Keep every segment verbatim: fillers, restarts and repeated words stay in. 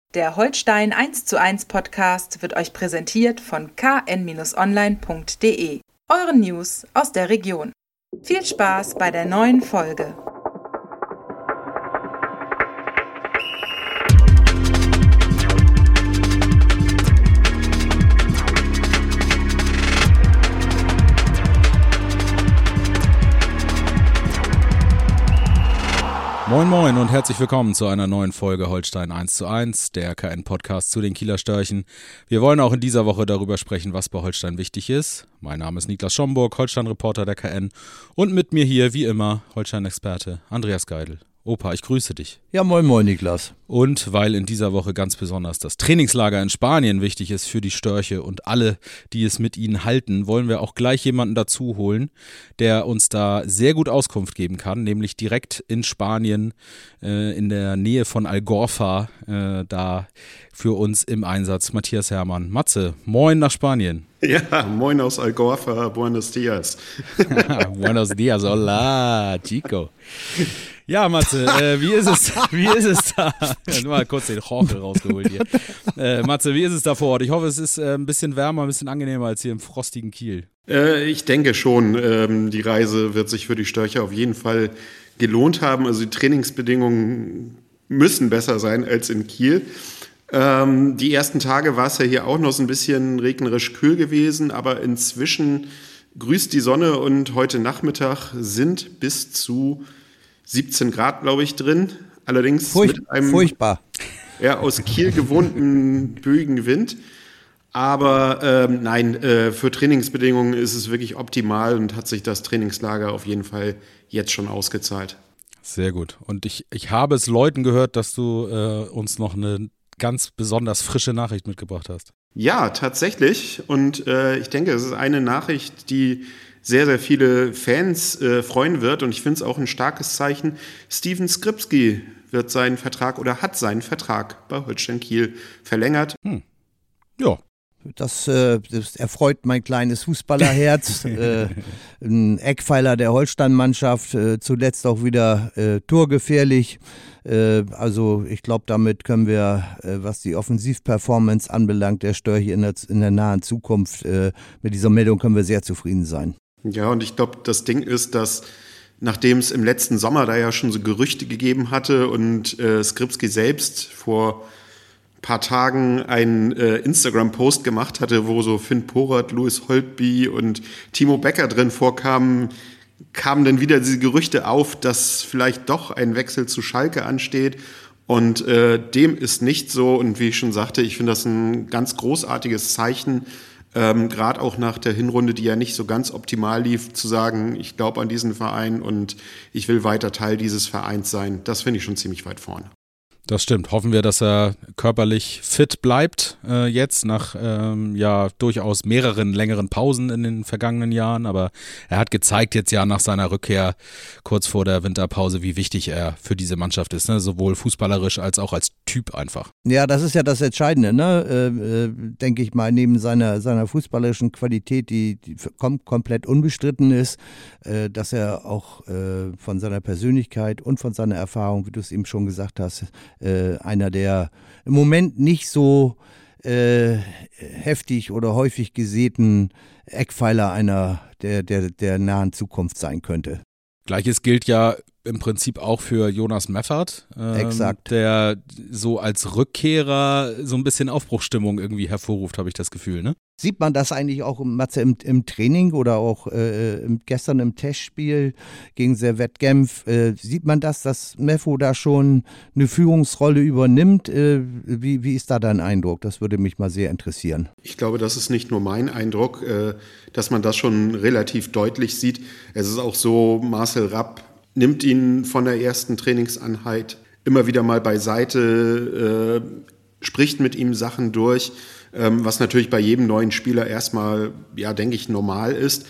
Der Holstein eins zu eins Podcast wird euch präsentiert von k n online punkt d e, euren News aus der Region. Viel Spaß bei der neuen Folge. Moin Moin und herzlich willkommen zu einer neuen Folge Holstein eins zu eins, der K N-Podcast zu den Kieler Störchen. Wir wollen auch in dieser Woche darüber sprechen, was bei Holstein wichtig ist. Mein Name ist Niklas Schomburg, Holstein-Reporter der K N, und mit mir hier, wie immer, Holstein-Experte Andreas Geidel. Opa, ich grüße dich. Ja, moin moin Niklas. Und weil in dieser Woche ganz besonders das Trainingslager in Spanien wichtig ist für die Störche und alle, die es mit ihnen halten, wollen wir auch gleich jemanden dazu holen, der uns da sehr gut Auskunft geben kann, nämlich direkt in Spanien, äh, in der Nähe von Algorfa, äh, da für uns im Einsatz Matthias Hermann. Matze, moin nach Spanien. Ja, moin aus Algorfa, buenos dias. Buenos dias, hola, chico. Ja, Matze, äh, wie ist es, wie ist es da? Ja, nur mal kurz den Chorkel rausgeholt hier. Äh, Matze, wie ist es da vor Ort? Ich hoffe, es ist äh, ein bisschen wärmer, ein bisschen angenehmer als hier im frostigen Kiel. Äh, ich denke schon, ähm, die Reise wird sich für die Störche auf jeden Fall gelohnt haben. Also die Trainingsbedingungen müssen besser sein als in Kiel. Ähm, die ersten Tage war es ja hier auch noch so ein bisschen regnerisch kühl gewesen, aber inzwischen grüßt die Sonne und heute Nachmittag sind bis zu siebzehn Grad, glaube ich, drin. Allerdings Furcht, mit einem furchtbar. Ja, aus Kiel gewohnten böigen Wind. Aber ähm, nein, äh, für Trainingsbedingungen ist es wirklich optimal und hat sich das Trainingslager auf jeden Fall jetzt schon ausgezahlt. Sehr gut. Und ich, ich habe es Leuten gehört, dass du äh, uns noch eine ganz besonders frische Nachricht mitgebracht hast. Ja, tatsächlich. Und äh, ich denke, es ist eine Nachricht, die sehr, sehr viele Fans äh, freuen wird. Und ich finde es auch ein starkes Zeichen. Steven Skripski wird seinen Vertrag oder hat seinen Vertrag bei Holstein Kiel verlängert. Hm. Ja. Das, äh, das erfreut mein kleines Fußballerherz. äh, ein Eckpfeiler der Holstein-Mannschaft, äh, zuletzt auch wieder äh, torgefährlich. Äh, also ich glaube, damit können wir, äh, was die Offensivperformance anbelangt, der Störche in der, in der nahen Zukunft, äh, mit dieser Meldung können wir sehr zufrieden sein. Ja, und ich glaube, das Ding ist, dass nachdem es im letzten Sommer da ja schon so Gerüchte gegeben hatte und äh, Skripski selbst vor ein paar Tagen einen äh, Instagram-Post gemacht hatte, wo so Finn Porat, Louis Holtby und Timo Becker drin vorkamen, kamen dann wieder diese Gerüchte auf, dass vielleicht doch ein Wechsel zu Schalke ansteht. Und äh, dem ist nicht so. Und wie ich schon sagte, ich finde das ein ganz großartiges Zeichen, Ähm, gerade auch nach der Hinrunde, die ja nicht so ganz optimal lief, zu sagen, ich glaube an diesen Verein und ich will weiter Teil dieses Vereins sein. Das finde ich schon ziemlich weit vorne. Das stimmt. Hoffen wir, dass er körperlich fit bleibt äh, jetzt nach ähm, ja durchaus mehreren längeren Pausen in den vergangenen Jahren. Aber er hat gezeigt jetzt ja nach seiner Rückkehr kurz vor der Winterpause, wie wichtig er für diese Mannschaft ist, ne? Sowohl fußballerisch als auch als Typ einfach. Ja, das ist ja das Entscheidende, ne? Äh, äh, denke ich mal, neben seiner, seiner fußballerischen Qualität, die, die kom- komplett unbestritten ist, äh, dass er auch äh, von seiner Persönlichkeit und von seiner Erfahrung, wie du es eben schon gesagt hast, Äh, einer der im Moment nicht so äh, heftig oder häufig gesäten Eckpfeiler einer der, der, der nahen Zukunft sein könnte. Gleiches gilt ja im Prinzip auch für Jonas Meffert, ähm, Exakt. Der so als Rückkehrer so ein bisschen Aufbruchsstimmung irgendwie hervorruft, habe ich das Gefühl, ne? Sieht man das eigentlich auch, Matze, im, im Training oder auch äh, im, gestern im Testspiel gegen Servette Genf? Äh, sieht man das, dass Meffo da schon eine Führungsrolle übernimmt? Äh, wie, wie ist da dein Eindruck? Das würde mich mal sehr interessieren. Ich glaube, das ist nicht nur mein Eindruck, äh, dass man das schon relativ deutlich sieht. Es ist auch so, Marcel Rapp nimmt ihn von der ersten Trainingseinheit immer wieder mal beiseite, äh, spricht mit ihm Sachen durch, ähm, was natürlich bei jedem neuen Spieler erstmal, ja, denke ich, normal ist.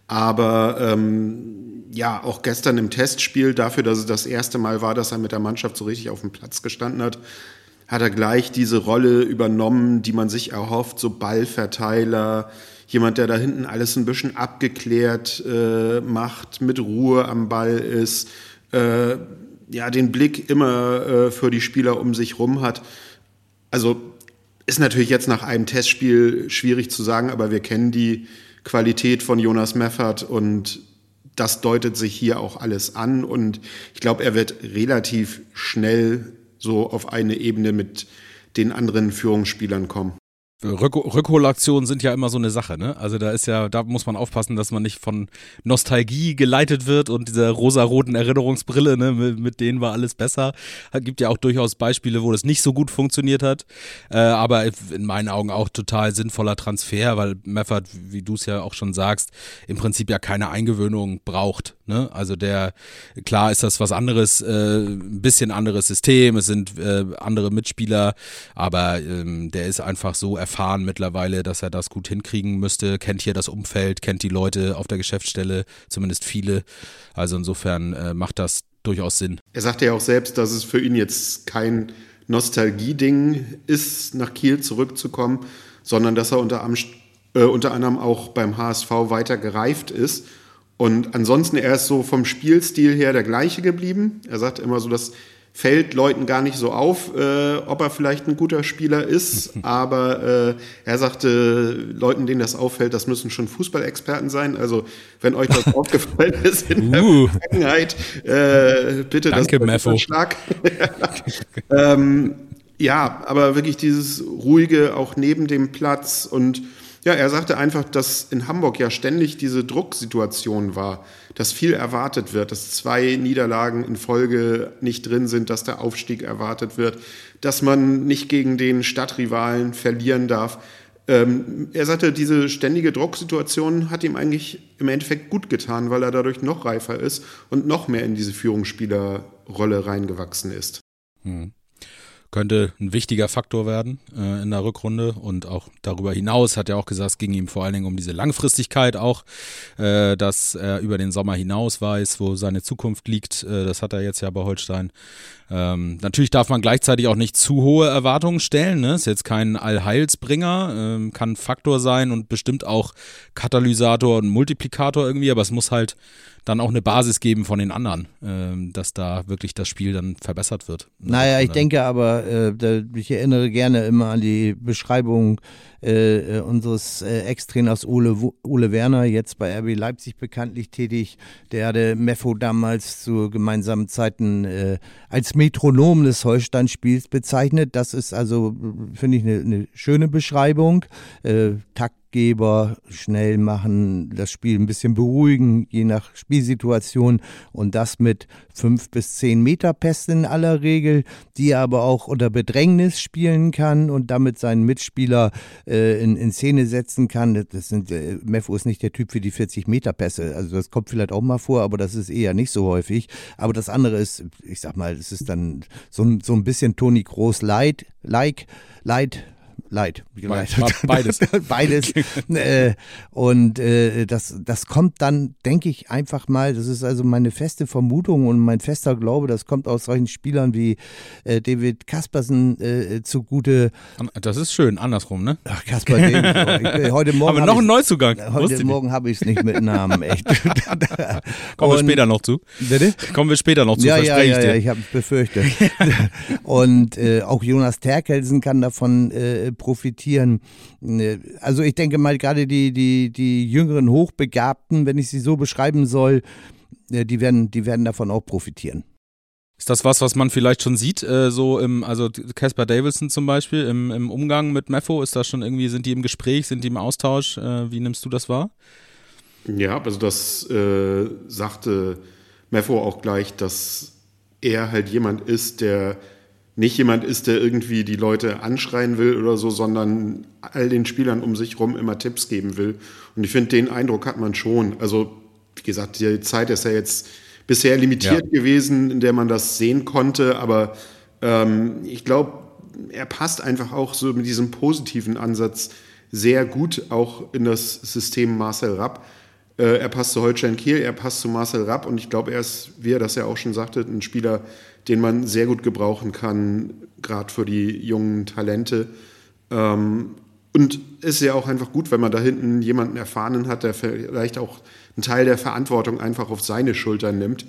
Aber ähm, ja, auch gestern im Testspiel, dafür, dass es das erste Mal war, dass er mit der Mannschaft so richtig auf dem Platz gestanden hat, hat er gleich diese Rolle übernommen, die man sich erhofft, so Ballverteiler, jemand, der da hinten alles ein bisschen abgeklärt äh, macht, mit Ruhe am Ball ist, äh, ja, den Blick immer äh, für die Spieler um sich rum hat. also ist natürlich jetzt nach einem Testspiel schwierig zu sagen, aber wir kennen die Qualität von Jonas Meffert und das deutet sich hier auch alles an. Und ich glaube, er wird relativ schnell so auf eine Ebene mit den anderen Führungsspielern kommen. Rück- Rückholaktionen sind ja immer so eine Sache, ne? Also da ist ja, da muss man aufpassen, dass man nicht von Nostalgie geleitet wird und dieser rosaroten Erinnerungsbrille, ne, mit, mit denen war alles besser. Es gibt ja auch durchaus Beispiele, wo das nicht so gut funktioniert hat, äh, aber in meinen Augen auch total sinnvoller Transfer, weil Meffert, wie du es ja auch schon sagst, im Prinzip ja keine Eingewöhnung braucht, ne? Also der, klar ist das was anderes, äh, ein bisschen anderes System, es sind äh, andere Mitspieler, aber ähm, der ist einfach so erfahren mittlerweile, dass er das gut hinkriegen müsste, kennt hier das Umfeld, kennt die Leute auf der Geschäftsstelle, zumindest viele. Also insofern äh, macht das durchaus Sinn. Er sagte ja auch selbst, dass es für ihn jetzt kein Nostalgie-Ding ist, nach Kiel zurückzukommen, sondern dass er unter, am, äh, unter anderem auch beim H S V weiter gereift ist. Und ansonsten, er ist so vom Spielstil her der gleiche geblieben. Er sagt immer so, das fällt Leuten gar nicht so auf, äh, ob er vielleicht ein guter Spieler ist, aber äh, er sagte, Leuten, denen das auffällt, das müssen schon Fußballexperten sein. Also wenn euch das aufgefallen ist in der uh. Vergangenheit, äh, bitte Danke, das Meffo. Schlag. ähm, ja, aber wirklich dieses Ruhige auch neben dem Platz und ja, er sagte einfach, dass in Hamburg ja ständig diese Drucksituation war, dass viel erwartet wird, dass zwei Niederlagen in Folge nicht drin sind, dass der Aufstieg erwartet wird, dass man nicht gegen den Stadtrivalen verlieren darf. Ähm, er sagte, diese ständige Drucksituation hat ihm eigentlich im Endeffekt gut getan, weil er dadurch noch reifer ist und noch mehr in diese Führungsspielerrolle reingewachsen ist. Hm. Könnte ein wichtiger Faktor werden äh, in der Rückrunde und auch darüber hinaus hat er auch gesagt, es ging ihm vor allen Dingen um diese Langfristigkeit auch, äh, dass er über den Sommer hinaus weiß, wo seine Zukunft liegt. Äh, das hat er jetzt ja bei Holstein. Ähm, natürlich darf man gleichzeitig auch nicht zu hohe Erwartungen stellen, ne? Ist jetzt kein Allheilsbringer, ähm, kann ein Faktor sein und bestimmt auch Katalysator und Multiplikator irgendwie, aber es muss halt dann auch eine Basis geben von den anderen, ähm, dass da wirklich das Spiel dann verbessert wird. Naja, ich denke aber, äh, da, ich erinnere gerne immer an die Beschreibung äh, unseres äh, Ex-Trainers Ole, Ole Werner, jetzt bei R B Leipzig bekanntlich tätig. Der hatte Meffo damals zu gemeinsamen Zeiten äh, als Metronom des Holstein-Spiels bezeichnet. Das ist also, finde ich, eine, eine schöne Beschreibung. Äh, Takt Geber, schnell machen, das Spiel ein bisschen beruhigen, je nach Spielsituation und das mit fünf bis zehn Meter Pässen in aller Regel, die er aber auch unter Bedrängnis spielen kann und damit seinen Mitspieler äh, in, in Szene setzen kann. Das sind, äh, Meffo ist nicht der Typ für die vierzig Meter Pässe, also das kommt vielleicht auch mal vor, aber das ist eher nicht so häufig. Aber das andere ist, ich sag mal, es ist dann so, so ein bisschen Toni Kroos light, like, light, Leid. Beides. Beides. äh, und äh, das, das kommt dann, denke ich, einfach mal, das ist also meine feste Vermutung und mein fester Glaube, das kommt aus solchen Spielern wie äh, David Kaspersen äh, zugute. Das ist schön, andersrum, ne? Ach, Kasper David. Heute Morgen Aber noch ein Neuzugang. Heute Morgen habe ich es nicht mit Namen, echt. Kommen wir später noch zu. Bitte? Kommen wir später noch zu, ja, verspreche ja, ich dir. Ja, ich habe es befürchtet. Und äh, auch Jonas Terkelsen kann davon äh, profitieren. Also ich denke mal, gerade die, die, die jüngeren Hochbegabten, wenn ich sie so beschreiben soll, die werden, die werden davon auch profitieren. Ist das was, was man vielleicht schon sieht, äh, so im, also Casper Davidson zum Beispiel, im, im Umgang mit Meffo, ist das schon irgendwie, sind die im Gespräch, sind die im Austausch? Äh, wie nimmst du das wahr? Ja, also das äh, sagte Meffo auch gleich, dass er halt jemand ist, der nicht jemand ist, der irgendwie die Leute anschreien will oder so, sondern all den Spielern um sich rum immer Tipps geben will. Und ich finde, den Eindruck hat man schon. Also, wie gesagt, die Zeit ist ja jetzt bisher limitiert ja. gewesen, in der man das sehen konnte. Aber ähm, ich glaube, er passt einfach auch so mit diesem positiven Ansatz sehr gut auch in das System Marcel Rapp. Äh, er passt zu Holstein Kiel, er passt zu Marcel Rapp. Und ich glaube, er ist, wie er das ja auch schon sagte, ein Spieler, den man sehr gut gebrauchen kann, gerade für die jungen Talente. Ähm, und ist ja auch einfach gut, wenn man da hinten jemanden Erfahrenen hat, der vielleicht auch einen Teil der Verantwortung einfach auf seine Schultern nimmt.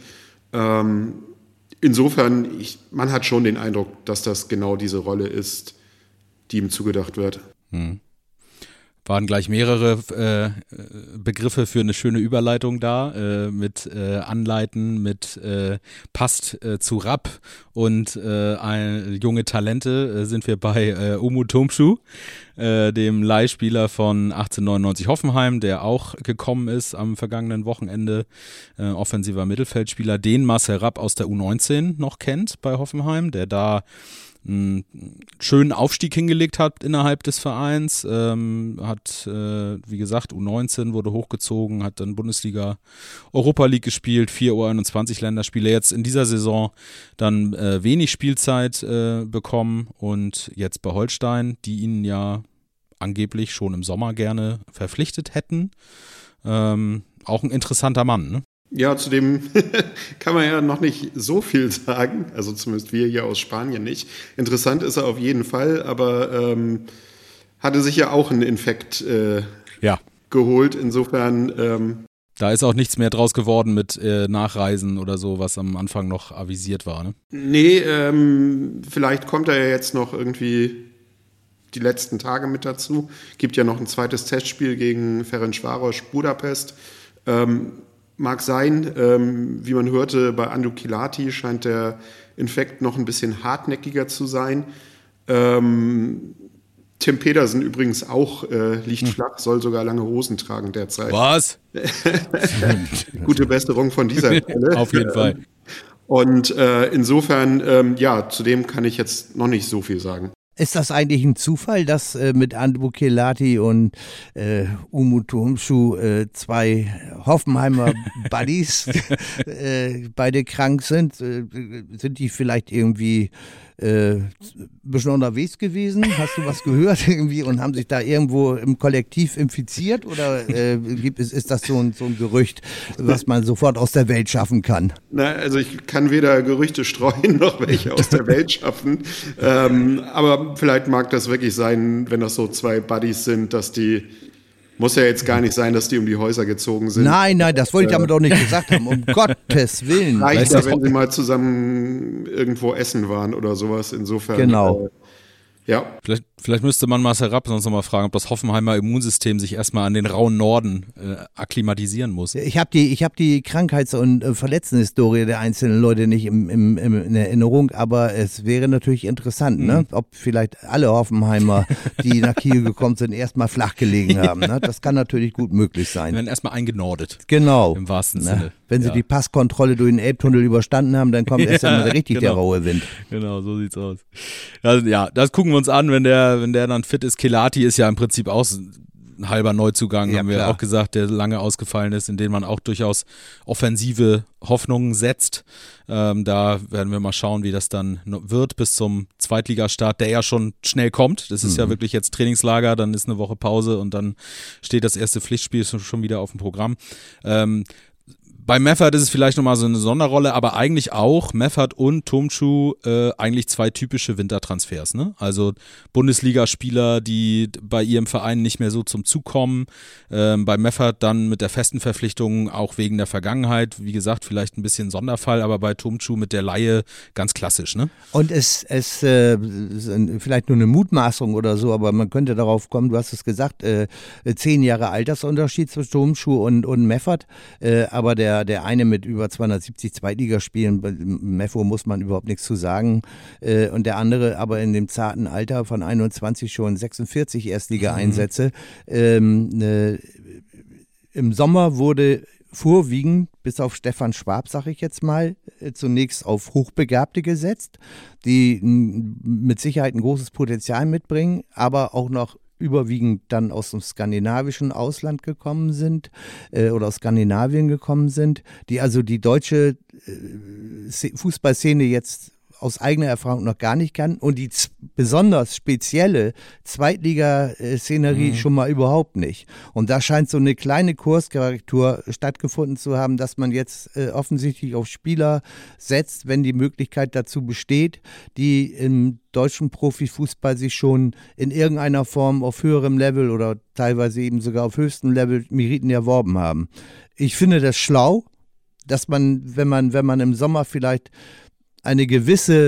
Ähm, insofern, ich, man hat schon den Eindruck, dass das genau diese Rolle ist, die ihm zugedacht wird. Hm. Waren gleich mehrere äh, Begriffe für eine schöne Überleitung da, äh, mit äh, Anleiten, mit äh, passt äh, zu Rapp und äh, ein, junge Talente äh, sind wir bei äh, Umut Tomcu, äh, dem Leihspieler von achtzehnhundertneunundneunzig Hoffenheim, der auch gekommen ist am vergangenen Wochenende, äh, offensiver Mittelfeldspieler, den Marcel Rapp aus der U neunzehn noch kennt bei Hoffenheim, der da einen schönen Aufstieg hingelegt hat innerhalb des Vereins, ähm, hat, äh, wie gesagt, U neunzehn wurde hochgezogen, hat dann Bundesliga, Europa League gespielt, vier U einundzwanzig Länderspiele, jetzt in dieser Saison dann äh, wenig Spielzeit äh, bekommen und jetzt bei Holstein, die ihn ja angeblich schon im Sommer gerne verpflichtet hätten. Ähm, auch ein interessanter Mann, ne? Ja, zu dem kann man ja noch nicht so viel sagen, also zumindest wir hier aus Spanien nicht. Interessant ist er auf jeden Fall, aber ähm, hatte sich ja auch einen Infekt äh, ja. geholt, insofern... Ähm, Da ist auch nichts mehr draus geworden mit äh, Nachreisen oder so, was am Anfang noch avisiert war, ne? Nee, ähm, vielleicht kommt er ja jetzt noch irgendwie die letzten Tage mit dazu. Gibt ja noch ein zweites Testspiel gegen Ferencváros Budapest. Ähm, Mag sein, ähm, wie man hörte, bei Andu Kilati scheint der Infekt noch ein bisschen hartnäckiger zu sein. Ähm, Tim Pedersen übrigens auch äh, liegt hm. flach, soll sogar lange Hosen tragen derzeit. Was? Gute Besserung von dieser Stelle. Auf jeden Fall. Und äh, insofern, ähm, ja, zu dem kann ich jetzt noch nicht so viel sagen. Ist das eigentlich ein Zufall, dass äh, mit Andu Kilati und äh, Umut Tomcu äh, zwei Hoffenheimer Buddies äh, beide krank sind? Äh, sind die vielleicht irgendwie äh, ein bisschen unterwegs gewesen? Hast du was gehört irgendwie und haben sich da irgendwo im Kollektiv infiziert? Oder äh, gibt es, ist das so ein, so ein Gerücht, was man sofort aus der Welt schaffen kann? Na, also ich kann weder Gerüchte streuen, noch welche aus der Welt schaffen. Ähm, aber vielleicht mag das wirklich sein, wenn das so zwei Buddies sind, dass die, muss ja jetzt gar nicht sein, dass die um die Häuser gezogen sind. Nein, nein, das wollte ich damit auch nicht gesagt haben, um Gottes Willen. Reicht ja, wenn sie mal zusammen irgendwo essen waren oder sowas, insofern. Genau. Äh, ja. Vielleicht, vielleicht müsste man Marcel Rapp sonst noch mal fragen, ob das Hoffenheimer Immunsystem sich erstmal an den rauen Norden äh, akklimatisieren muss. Ich habe die, ich hab die Krankheits- und äh, Verletztenhistorie der einzelnen Leute nicht im, im, im, in Erinnerung, aber es wäre natürlich interessant, mhm. ne? Ob vielleicht alle Hoffenheimer, die nach Kiel gekommen sind, erstmal flach gelegen haben. Ne? Das kann natürlich gut möglich sein. Die werden erstmal eingenordet. Genau. Im wahrsten ne? Sinne. Wenn sie ja. die Passkontrolle durch den Elbtunnel überstanden haben, dann kommt erst ja, einmal richtig genau. der raue Wind. Genau, so sieht's aus. Also, ja, das gucken wir uns an, wenn der, wenn der dann fit ist. Kilati ist ja im Prinzip auch ein halber Neuzugang, ja, haben wir klar. auch gesagt, der lange ausgefallen ist, in den man auch durchaus offensive Hoffnungen setzt. Ähm, da werden wir mal schauen, wie das dann wird bis zum Zweitligastart, der ja schon schnell kommt. Das ist mhm. ja wirklich jetzt Trainingslager, dann ist eine Woche Pause und dann steht das erste Pflichtspiel schon wieder auf dem Programm. Ähm, Bei Meffert ist es vielleicht nochmal so eine Sonderrolle, aber eigentlich auch Meffert und Tomcu äh, eigentlich zwei typische Wintertransfers, ne? Also Bundesligaspieler, die bei ihrem Verein nicht mehr so zum Zug kommen. Ähm, bei Meffert dann mit der festen Verpflichtung auch wegen der Vergangenheit. Wie gesagt, vielleicht ein bisschen Sonderfall, aber bei Tomcu mit der Leihe ganz klassisch, ne? Und es ist äh, vielleicht nur eine Mutmaßung oder so, aber man könnte darauf kommen, du hast es gesagt, äh, zehn Jahre Altersunterschied zwischen Tomcu und, und Meffert, äh, aber der Der eine mit über zweihundertsiebzig Zweitligaspielen, Meffo muss man überhaupt nichts zu sagen, äh, und der andere aber in dem zarten Alter von einundzwanzig schon sechsundvierzig Erstliga-Einsätze. Mhm. Ähm, ne, im Sommer wurde vorwiegend, bis auf Stefan Schwab, sag ich jetzt mal, äh, zunächst auf Hochbegabte gesetzt, die m, mit Sicherheit ein großes Potenzial mitbringen, aber auch noch überwiegend dann aus dem skandinavischen Ausland gekommen sind äh, oder aus Skandinavien gekommen sind, die also die deutsche äh, Fußballszene jetzt aus eigener Erfahrung noch gar nicht kann und die z- besonders spezielle Zweitliga-Szenerie mhm. schon mal überhaupt nicht. Und da scheint so eine kleine Kurskorrektur stattgefunden zu haben, dass man jetzt äh, offensichtlich auf Spieler setzt, wenn die Möglichkeit dazu besteht, die im deutschen Profifußball sich schon in irgendeiner Form auf höherem Level oder teilweise eben sogar auf höchstem Level Meriten erworben haben. Ich finde das schlau, dass man, wenn man, wenn man im Sommer vielleicht eine gewisse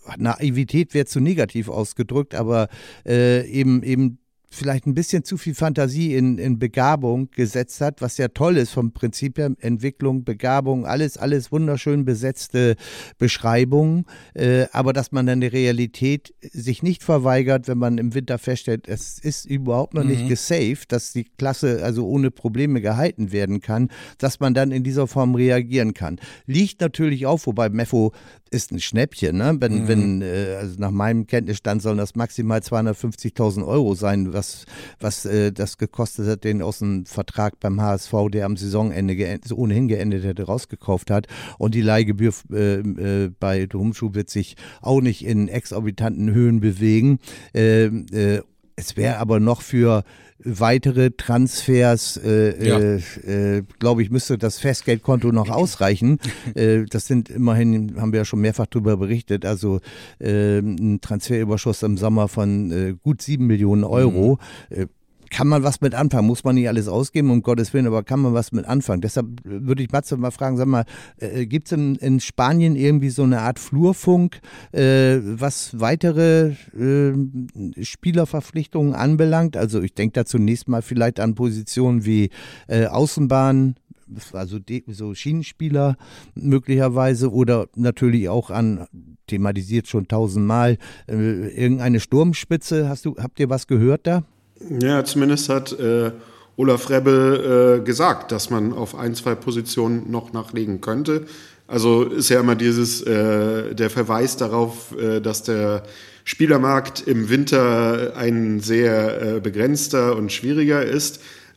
Naivität wäre zu negativ ausgedrückt, aber äh, eben eben vielleicht ein bisschen zu viel Fantasie in, in Begabung gesetzt hat, was ja toll ist vom Prinzip her, Entwicklung, Begabung, alles, alles wunderschön besetzte Beschreibungen, äh, aber dass man dann die Realität sich nicht verweigert, wenn man im Winter feststellt, es ist überhaupt noch mhm. nicht gesaved, dass die Klasse also ohne Probleme gehalten werden kann, dass man dann in dieser Form reagieren kann. Liegt natürlich auch, wobei Meffo ist ein Schnäppchen, ne? Wenn, mhm. wenn äh, also nach meinem Kenntnisstand sollen das maximal zweihundertfünfzigtausend Euro sein, was, was äh, das gekostet hat, den aus dem Vertrag beim H S V, der am Saisonende geendet, ohnehin geendet hätte, rausgekauft hat. Und die Leihgebühr äh, äh, bei Domschuh wird sich auch nicht in exorbitanten Höhen bewegen. Äh, äh, es wäre aber noch für weitere Transfers, äh, ja. äh, äh, glaube ich, müsste das Festgeldkonto noch ausreichen. äh, das sind immerhin, haben wir ja schon mehrfach darüber berichtet, also äh, ein Transferüberschuss im Sommer von äh, gut sieben Millionen Euro. Mhm. Äh, Kann man was mit anfangen? Muss man nicht alles ausgeben, um Gottes Willen, aber kann man was mit anfangen? Deshalb würde ich Matze mal fragen, sag mal, äh, gibt es in, in Spanien irgendwie so eine Art Flurfunk, äh, was weitere äh, Spielerverpflichtungen anbelangt? Also ich denke da zunächst mal vielleicht an Positionen wie äh, Außenbahn, also de, so Schienenspieler möglicherweise oder natürlich auch an, thematisiert schon tausendmal, äh, irgendeine Sturmspitze. Hast du, habt ihr was gehört da? Ja, zumindest hat äh, Olaf Rebbe äh, gesagt, dass man auf ein, zwei Positionen noch nachlegen könnte. Also ist ja immer dieses, äh, der Verweis darauf, äh, dass der Spielermarkt im Winter ein sehr äh, begrenzter und schwieriger ist.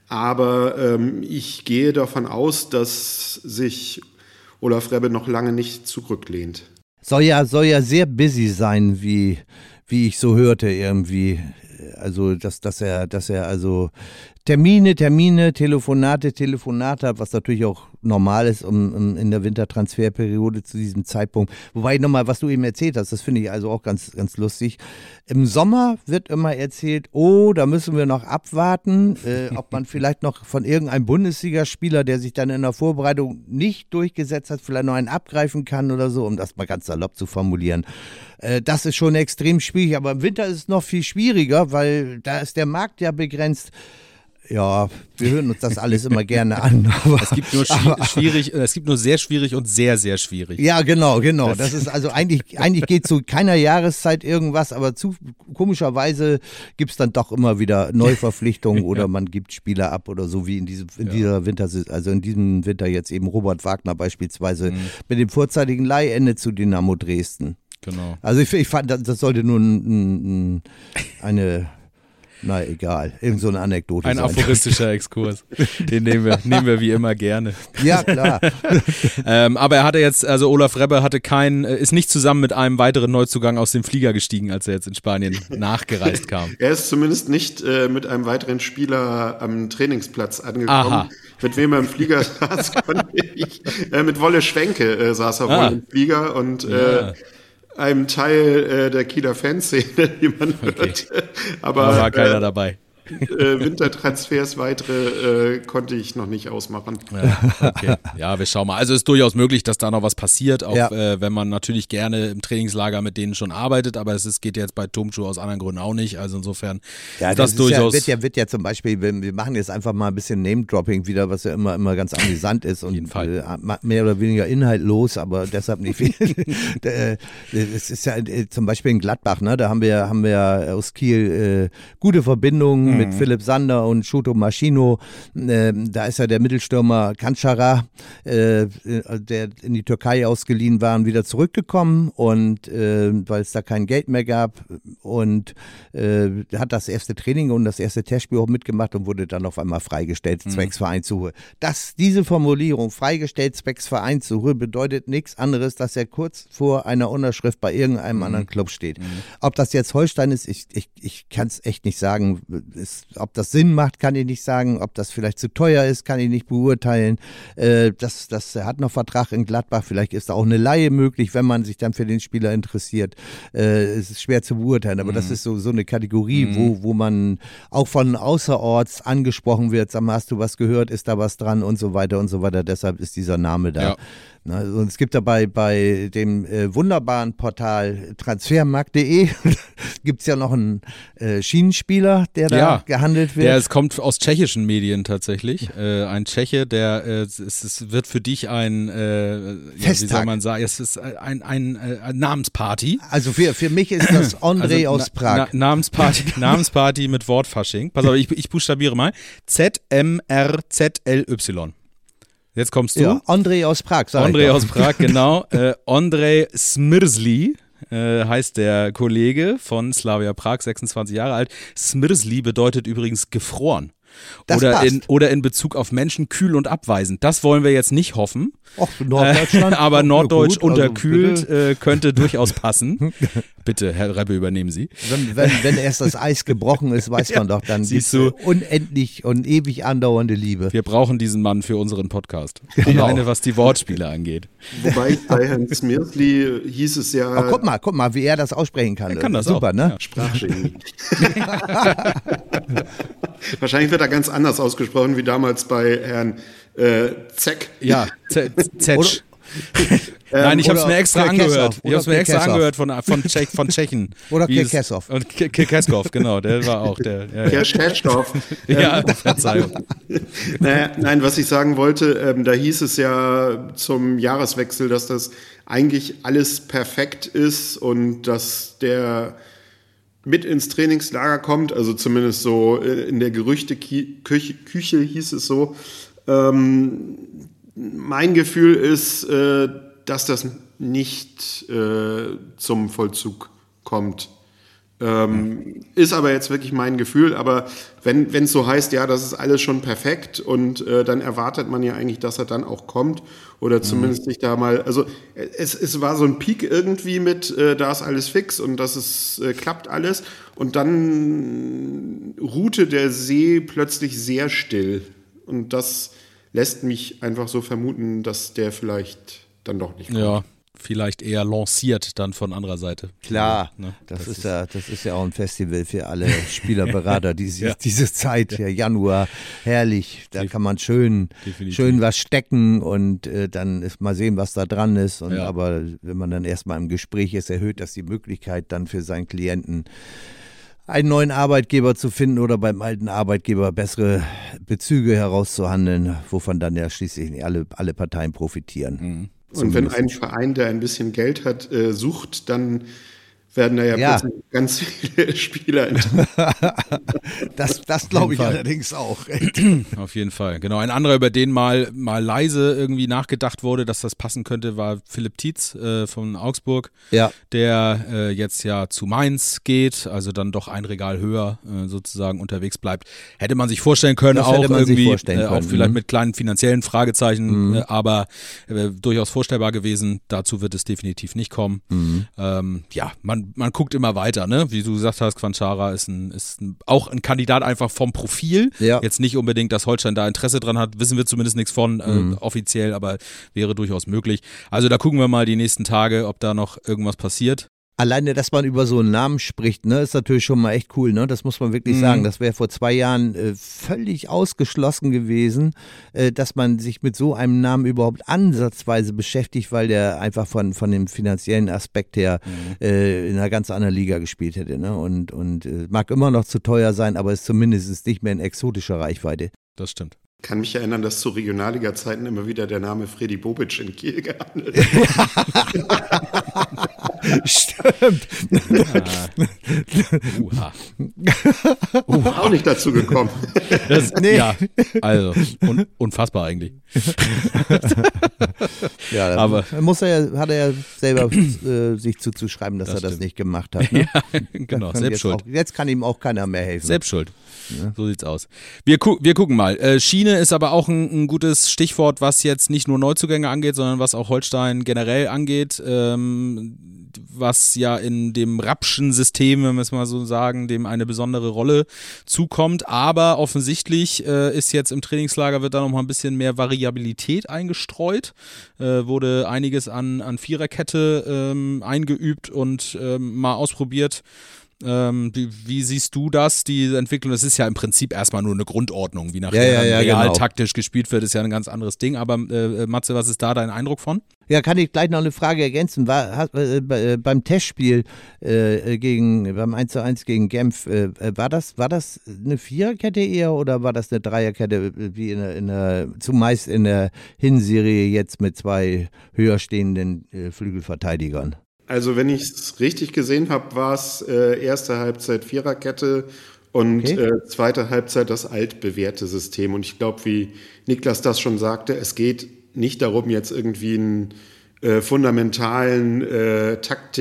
Aber ähm, ich gehe davon aus, dass sich Olaf Rebbe noch lange nicht zurücklehnt. Soll ja, soll ja sehr busy sein, wie, wie ich so hörte irgendwie. Also, dass, dass er, dass er also Termine, Termine, Telefonate, Telefonate hat, was natürlich auch normal ist um, um in der Wintertransferperiode zu diesem Zeitpunkt. Wobei nochmal, was du eben erzählt hast, das finde ich also auch ganz, ganz lustig. Im Sommer wird immer erzählt, oh, da müssen wir noch abwarten, äh, ob man vielleicht noch von irgendeinem Bundesligaspieler, der sich dann in der Vorbereitung nicht durchgesetzt hat, vielleicht noch einen abgreifen kann oder so, um das mal ganz salopp zu formulieren. Äh, das ist schon extrem schwierig, aber im Winter ist es noch viel schwieriger, weil da ist der Markt ja begrenzt. Ja, wir hören uns das alles immer gerne an. Aber, es gibt nur schwi- schwierig, es gibt nur sehr schwierig und sehr, sehr schwierig. Ja, genau, genau. Das ist also eigentlich, eigentlich geht zu keiner Jahreszeit irgendwas, aber zu, komischerweise gibt es dann doch immer wieder Neuverpflichtungen oder ja. man gibt Spieler ab oder so wie in diesem, in ja. dieser Winter, also in diesem Winter jetzt eben Robert Wagner beispielsweise mhm. mit dem vorzeitigen Leihende zu Dynamo Dresden. Genau. Also ich, ich fand, das sollte nur ein, ein, eine Na egal, irgend so eine Anekdote. Ein sein. aphoristischer Exkurs, den nehmen wir, nehmen wir wie immer gerne. Ja, klar. ähm, aber er hatte jetzt, also Olaf Rebbe hatte keinen, ist nicht zusammen mit einem weiteren Neuzugang aus dem Flieger gestiegen, als er jetzt in Spanien nachgereist kam. Er ist zumindest nicht äh, mit einem weiteren Spieler am Trainingsplatz angekommen. Aha. Mit wem er im Flieger saß, konnte ich. Äh, mit Wolle Schwenke äh, saß er ah. wohl im Flieger und äh, ja. einem Teil äh, der Kieler Fanszene, die man hört. Okay. Aber da war keiner äh, dabei. Äh, Wintertransfers weitere äh, konnte ich noch nicht ausmachen. Ja, okay. Ja, wir schauen mal. Also es ist durchaus möglich, dass da noch was passiert, auch ja. äh, wenn man natürlich gerne im Trainingslager mit denen schon arbeitet, aber es ist, geht jetzt bei Tomcu aus anderen Gründen auch nicht. Also insofern ja, ist das, das ist durchaus. Ja, wird, ja, wird ja zum Beispiel, wir machen jetzt einfach mal ein bisschen Name-Dropping wieder, was ja immer, immer ganz amüsant ist und äh, mehr oder weniger inhaltlos, aber deshalb nicht viel. Es ist ja äh, zum Beispiel in Gladbach, ne? Da haben wir, haben wir aus Kiel äh, gute Verbindungen mhm. mit Philipp Sander und Shuto Maschino. Äh, da ist ja der Mittelstürmer Kançara, äh, der in die Türkei ausgeliehen war, wieder zurückgekommen und äh, weil es da kein Geld mehr gab und äh, hat das erste Training und das erste Testspiel auch mitgemacht und wurde dann auf einmal freigestellt, mhm. zwecks Vereinssuche. Das, diese Formulierung, freigestellt zwecks Vereinssuche, bedeutet nichts anderes, dass er kurz vor einer Unterschrift bei irgendeinem mhm. anderen Club steht. Mhm. Ob das jetzt Holstein ist, ich, ich, ich kann es echt nicht sagen. ist, ob das Sinn macht, kann ich nicht sagen. Ob das vielleicht zu teuer ist, kann ich nicht beurteilen. Äh, das, das, er hat noch Vertrag in Gladbach. Vielleicht ist da auch eine Leihe möglich, wenn man sich dann für den Spieler interessiert. Äh, es ist schwer zu beurteilen, aber mhm. das ist so, so eine Kategorie, mhm. wo, wo man auch von außerorts angesprochen wird. Sag mal, hast du was gehört? Ist da was dran? Und so weiter und so weiter. Deshalb ist dieser Name da. Ja. Na, und es gibt dabei bei dem äh, wunderbaren Portal transfermarkt punkt de gibt es ja noch einen äh, Schienenspieler, der da ja, gehandelt wird. Der es kommt aus tschechischen Medien tatsächlich. Äh, ein Tscheche, der äh, es, es wird für dich ein äh, ja, wie soll man sagen, es ist ein, ein, ein, ein Namensparty. Also für, für mich ist das André also, aus Prag. Na, Namensparty, Namensparty mit Wortfasching. Pass auf, ich, ich buchstabiere mal. Z M R Z L Y. Jetzt kommst du. Ja, André aus Prag, sag André aus Prag, genau. Äh, Andrej Smrzli äh, heißt der Kollege von Slavia Prag, sechsundzwanzig Jahre alt. Smrzli bedeutet übrigens gefroren. Das oder, passt. in, oder in Bezug auf Menschen kühl und abweisend. Das wollen wir jetzt nicht hoffen. Och, Norddeutschland. Äh, aber Norddeutsch gut, unterkühlt also äh, könnte durchaus passen. Bitte, Herr Rebbe, übernehmen Sie. Wenn, wenn, wenn erst das Eis gebrochen ist, weiß man ja, doch, dann siehst du, unendlich und ewig andauernde Liebe. Wir brauchen diesen Mann für unseren Podcast. Genau. Alleine, was die Wortspiele angeht. Wobei bei Herrn Smrzli hieß es ja... Aber guck mal, guck mal, wie er das aussprechen kann. Er kann das Super, auch. Ne? Ja. Sprachgenie. Wahrscheinlich wird er ganz anders ausgesprochen wie damals bei Herrn äh, Zeck. Ja, Zetsch. Nein, ich habe es mir extra angehört. Ich habe es mir extra angehört von, von, Tschech, von Tschechen. Oder Kirkesov. Und Kirkesov, genau, der war auch der. Ja, ja. Kirkesov. Ja, Verzeihung. Naja, nein, was ich sagen wollte, ähm, da hieß es ja zum Jahreswechsel, dass das eigentlich alles perfekt ist und dass der mit ins Trainingslager kommt, also zumindest so in der Gerüchteküche Küche hieß es so. Ähm, mein Gefühl ist, äh, dass das nicht äh, zum Vollzug kommt. Ähm, ist aber jetzt wirklich mein Gefühl, aber wenn es so heißt, ja, das ist alles schon perfekt und äh, dann erwartet man ja eigentlich, dass er dann auch kommt oder zumindest sich da mal, also es, es war so ein Peak irgendwie mit, äh, da ist alles fix und das ist, äh, klappt alles und dann ruhte der See plötzlich sehr still und das lässt mich einfach so vermuten, dass der vielleicht dann doch nicht kommt. Ja. Vielleicht eher lanciert dann von anderer Seite. Klar, ja, ne? das, das ist ist ja, das ist ja auch ein Festival für alle Spielerberater, diese, ja. diese Zeit, ja, Januar, herrlich, da kann man schön, schön was stecken und äh, dann ist mal sehen, was da dran ist. Und, ja. Aber wenn man dann erstmal im Gespräch ist, erhöht das die Möglichkeit dann für seinen Klienten einen neuen Arbeitgeber zu finden oder beim alten Arbeitgeber bessere Bezüge herauszuhandeln, wovon dann ja schließlich alle, alle Parteien profitieren. Mhm. Und wenn ein Verein, der ein bisschen Geld hat, äh, sucht, dann werden da ja, ja. plötzlich ganz viele Spieler. das das glaube ich allerdings auch. Auf jeden Fall. Genau. Ein anderer, über den mal, mal leise irgendwie nachgedacht wurde, dass das passen könnte, war Philipp Tietz äh, von Augsburg, ja. der äh, jetzt ja zu Mainz geht, also dann doch ein Regal höher äh, sozusagen unterwegs bleibt. Hätte man sich vorstellen können, das auch irgendwie, vorstellen äh, auch können. vielleicht mhm. mit kleinen finanziellen Fragezeichen, mhm. äh, aber äh, durchaus vorstellbar gewesen. Dazu wird es definitiv nicht kommen. Mhm. Ähm, ja, man Man guckt immer weiter, ne? Wie du gesagt hast, Quanchara ist, ein, ist ein, auch ein Kandidat einfach vom Profil. Ja. Jetzt nicht unbedingt, dass Holstein da Interesse dran hat, wissen wir zumindest nichts von äh, mhm. offiziell, aber wäre durchaus möglich. Also da gucken wir mal die nächsten Tage, ob da noch irgendwas passiert. Alleine, dass man über so einen Namen spricht, ne, ist natürlich schon mal echt cool, ne? Das muss man wirklich mhm. sagen. Das wäre vor zwei Jahren äh, völlig ausgeschlossen gewesen, äh, dass man sich mit so einem Namen überhaupt ansatzweise beschäftigt, weil der einfach von, von dem finanziellen Aspekt her mhm. äh, in einer ganz anderen Liga gespielt hätte, ne? Und, und äh, mag immer noch zu teuer sein, aber ist zumindest nicht mehr in exotischer Reichweite. Das stimmt. Ich kann mich erinnern, dass zu Regionalliga-Zeiten immer wieder der Name Freddy Bobic in Kiel gehandelt hat. Stimmt. Uha. Uha. Auch nicht dazu gekommen. Das, nee. Ja, also un, unfassbar eigentlich. Ja, aber muss er, hat er ja selber äh, sich zuzuschreiben, dass das er das stimmt. nicht gemacht hat. Ne? Ja, genau, selbst schuld. Auch, jetzt kann ihm auch keiner mehr helfen. Selbst schuld. Ja. So sieht's aus. Wir, gu- wir gucken mal. Äh, Schiene ist aber auch ein, ein gutes Stichwort, was jetzt nicht nur Neuzugänge angeht, sondern was auch Holstein generell angeht. Ähm, was ja in dem Rappschen System, wenn wir es mal so sagen, dem eine besondere Rolle zukommt. Aber offensichtlich äh, ist jetzt im Trainingslager, wird da noch mal ein bisschen mehr Variabilität eingestreut. Äh, wurde einiges an, an Viererkette ähm, eingeübt und ähm, mal ausprobiert. Ähm, wie, wie siehst du das, die Entwicklung? Das ist ja im Prinzip erstmal nur eine Grundordnung, wie nachher ja, ja, ja, real genau. taktisch gespielt wird, ist ja ein ganz anderes Ding. Aber äh, Matze, was ist da dein Eindruck von? Ja, kann ich gleich noch eine Frage ergänzen. War, hat, äh, äh, beim Testspiel äh, gegen, beim eins zu eins gegen Genf, äh, war das, war das eine Viererkette eher oder war das eine Dreierkette, wie in der, in der, zumeist in der Hinserie jetzt mit zwei höher stehenden äh, Flügelverteidigern? Also wenn ich es richtig gesehen habe, war es äh, erste Halbzeit Viererkette und Okay. äh, zweite Halbzeit das altbewährte System. Und ich glaube, wie Niklas das schon sagte, es geht nicht darum, jetzt irgendwie einen äh, fundamentalen äh,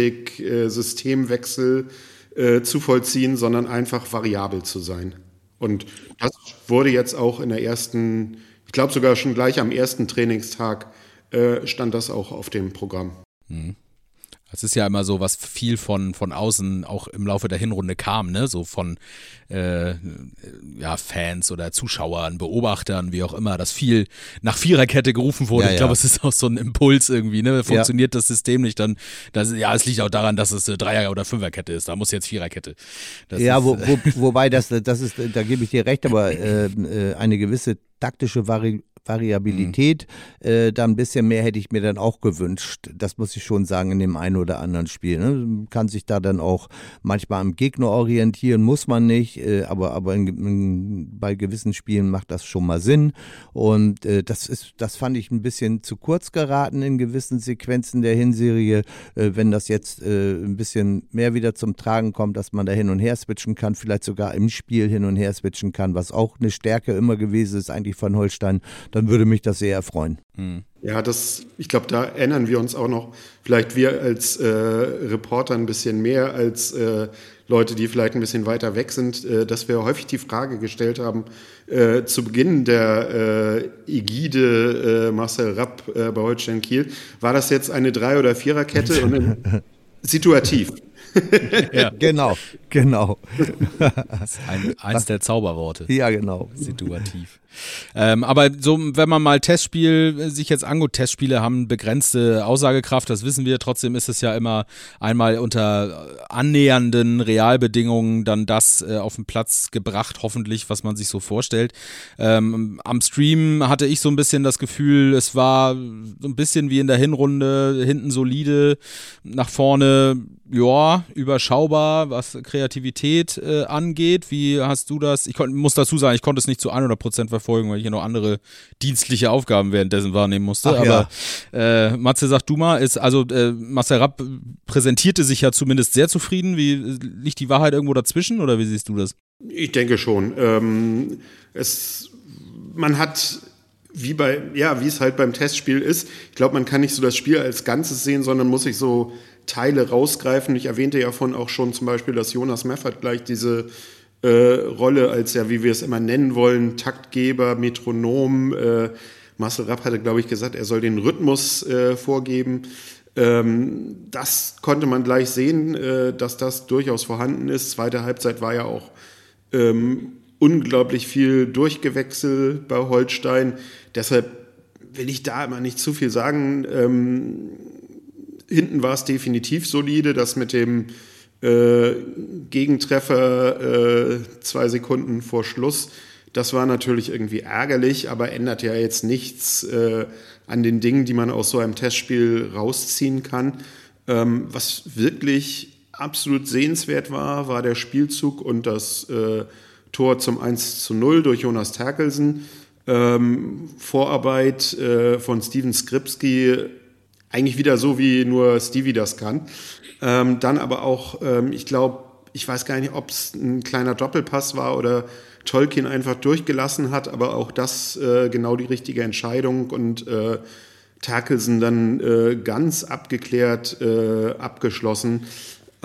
Taktik-Systemwechsel äh, zu vollziehen, sondern einfach variabel zu sein. Und das wurde jetzt auch in der ersten, ich glaube sogar schon gleich am ersten Trainingstag äh, stand das auch auf dem Programm. Mhm. Es ist ja immer so, was viel von, von außen auch im Laufe der Hinrunde kam, ne? So von äh, ja, Fans oder Zuschauern, Beobachtern, wie auch immer, dass viel nach Viererkette gerufen wurde. Ja, ich glaube, ja. es ist auch so ein Impuls irgendwie, ne? Funktioniert das System nicht, dann, das, ja, es liegt auch daran, dass es eine Dreier- oder Fünferkette ist. Da muss jetzt Viererkette. Das ja, ist, wo, wo, wobei das, das ist, da gebe ich dir recht, aber äh, äh, eine gewisse taktische Vari Variabilität, mhm. äh, da ein bisschen mehr hätte ich mir dann auch gewünscht. Das muss ich schon sagen, in dem einen oder anderen Spiel. Ne? Man kann sich da dann auch manchmal am Gegner orientieren, muss man nicht, äh, aber, aber in, in, bei gewissen Spielen macht das schon mal Sinn. Und äh, das ist, das fand ich ein bisschen zu kurz geraten in gewissen Sequenzen der Hinserie. Äh, wenn das jetzt äh, ein bisschen mehr wieder zum Tragen kommt, dass man da hin und her switchen kann, vielleicht sogar im Spiel hin und her switchen kann, was auch eine Stärke immer gewesen ist eigentlich von Holstein, dann würde mich das sehr erfreuen. Hm. Ja, das, ich glaube, da erinnern wir uns auch noch, vielleicht wir als äh, Reporter ein bisschen mehr als äh, Leute, die vielleicht ein bisschen weiter weg sind, äh, dass wir häufig die Frage gestellt haben, äh, zu Beginn der äh, Ägide äh, Marcel Rapp äh, bei Holstein Kiel, war das jetzt eine Drei- oder Viererkette? Und in, situativ. Ja. Genau, genau. Das ist ein, eins der Zauberworte. Ja, genau. Situativ. Ähm, aber so, wenn man mal Testspiel sich jetzt anguckt, Testspiele haben begrenzte Aussagekraft, das wissen wir, trotzdem ist es ja immer einmal unter annähernden Realbedingungen dann das äh, auf den Platz gebracht, hoffentlich, was man sich so vorstellt. Ähm, am Stream hatte ich so ein bisschen das Gefühl, es war so ein bisschen wie in der Hinrunde, hinten solide, nach vorne, ja, überschaubar, was Kreativität äh, angeht. Wie hast du das? Ich kon- muss dazu sagen, ich konnte es nicht zu hundert Prozent verfolgen, weil ich ja noch andere dienstliche Aufgaben währenddessen wahrnehmen musste. Ach, aber ja. äh, Matze, sag du mal, ist, also äh, Marcel Rapp präsentierte sich ja zumindest sehr zufrieden. Wie, liegt die Wahrheit irgendwo dazwischen oder wie siehst du das? Ich denke schon. Ähm, es, man hat, wie bei, ja, wie es halt beim Testspiel ist, ich glaube, man kann nicht so das Spiel als Ganzes sehen, sondern muss sich so Teile rausgreifen. Ich erwähnte ja vorhin auch schon zum Beispiel, dass Jonas Meffert gleich diese äh, Rolle als, ja, wie wir es immer nennen wollen, Taktgeber, Metronom, äh, Marcel Rapp hatte, glaube ich, gesagt, er soll den Rhythmus äh, vorgeben. Ähm, das konnte man gleich sehen, äh, dass das durchaus vorhanden ist. Zweite Halbzeit war ja auch ähm, unglaublich viel Durchgewechsel bei Holstein. Deshalb will ich da immer nicht zu viel sagen. Ähm, hinten war es definitiv solide. Das mit dem äh, Gegentreffer äh, zwei Sekunden vor Schluss, das war natürlich irgendwie ärgerlich, aber ändert ja jetzt nichts äh, an den Dingen, die man aus so einem Testspiel rausziehen kann. Ähm, was wirklich absolut sehenswert war, war der Spielzug und das äh, Tor zum eins zu null durch Jonas Terkelsen. Ähm, Vorarbeit äh, von Steven Skripski, eigentlich wieder so, wie nur Stevie das kann. Ähm, dann aber auch, ähm, ich glaube, ich weiß gar nicht, ob es ein kleiner Doppelpass war oder Tolkien einfach durchgelassen hat, aber auch das äh, genau die richtige Entscheidung und äh, Terkelsen dann äh, ganz abgeklärt äh, abgeschlossen.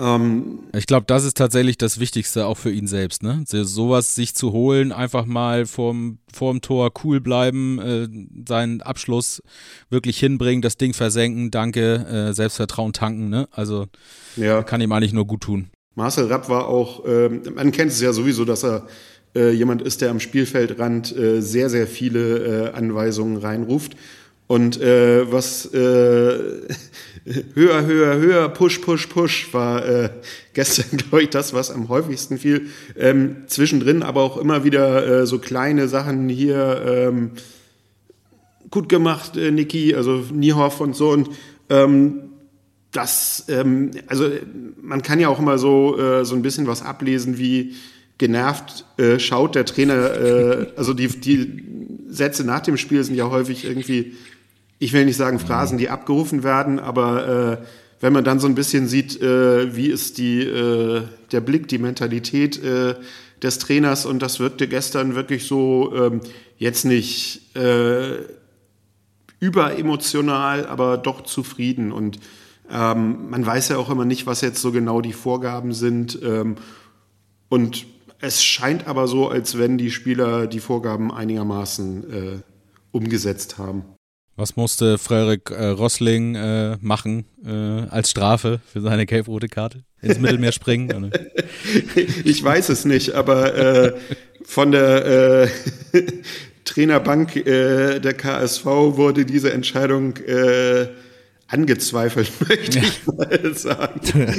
Ähm, ich glaube, das ist tatsächlich das Wichtigste auch für ihn selbst, ne? So, sowas sich zu holen, einfach mal vorm, vorm Tor cool bleiben, äh, seinen Abschluss wirklich hinbringen, das Ding versenken, danke, äh, Selbstvertrauen tanken, ne? Also ja. kann ihm eigentlich nur gut tun. Marcel Rapp war auch, ähm, man kennt es ja sowieso, dass er äh, jemand ist, der am Spielfeldrand äh, sehr, sehr viele äh, Anweisungen reinruft. Und äh, was äh, höher, höher, höher, push, push, push war äh, gestern, glaube ich, das, was am häufigsten fiel. Ähm, zwischendrin aber auch immer wieder äh, so kleine Sachen hier, ähm, gut gemacht, äh, Niki, also Niehoff und so. Und ähm, das, ähm, also man kann ja auch immer so, äh, so ein bisschen was ablesen, wie genervt äh, schaut der Trainer. Äh, also die, die Sätze nach dem Spiel sind ja häufig irgendwie, ich will nicht sagen Phrasen, die abgerufen werden, aber äh, wenn man dann so ein bisschen sieht, äh, wie ist die, äh, der Blick, die Mentalität äh, des Trainers, und das wirkte gestern wirklich so, ähm, jetzt nicht äh, überemotional, aber doch zufrieden. Und ähm, man weiß ja auch immer nicht, was jetzt so genau die Vorgaben sind. Ähm, und es scheint aber so, als wenn die Spieler die Vorgaben einigermaßen äh, umgesetzt haben. Was musste Frederik äh, Rossling äh, machen äh, als Strafe für seine gelb-rote Karte? Ins Mittelmeer springen? Oder? Ich weiß es nicht, aber äh, von der äh, Trainerbank äh, der K S V wurde diese Entscheidung äh, angezweifelt, möchte ja. ich mal sagen.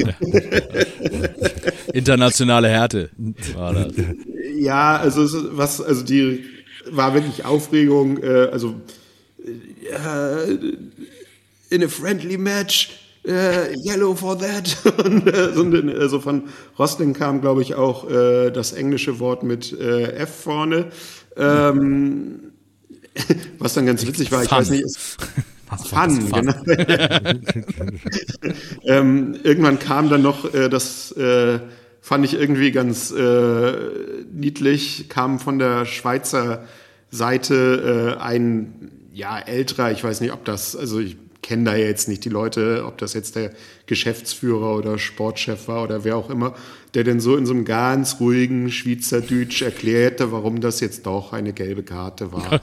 Internationale Härte war das. Ja, also was, also die war wirklich Aufregung, äh, also Uh, in a friendly match, uh, yellow for that. Und, äh, also von Rossling kam, glaube ich, auch äh, das englische Wort mit äh, F vorne. Ähm, was dann ganz witzig war, ich Fun. weiß nicht, ist Fun, Fun. Genau. ähm, irgendwann kam dann noch, äh, das äh, fand ich irgendwie ganz äh, niedlich, kam von der Schweizer Seite äh, ein ja, älterer, ich weiß nicht, ob das, also ich kenne da jetzt nicht die Leute, ob das jetzt der Geschäftsführer oder Sportchef war oder wer auch immer, der denn so in so einem ganz ruhigen Schweizerdeutsch erklärte, warum das jetzt doch eine gelbe Karte war.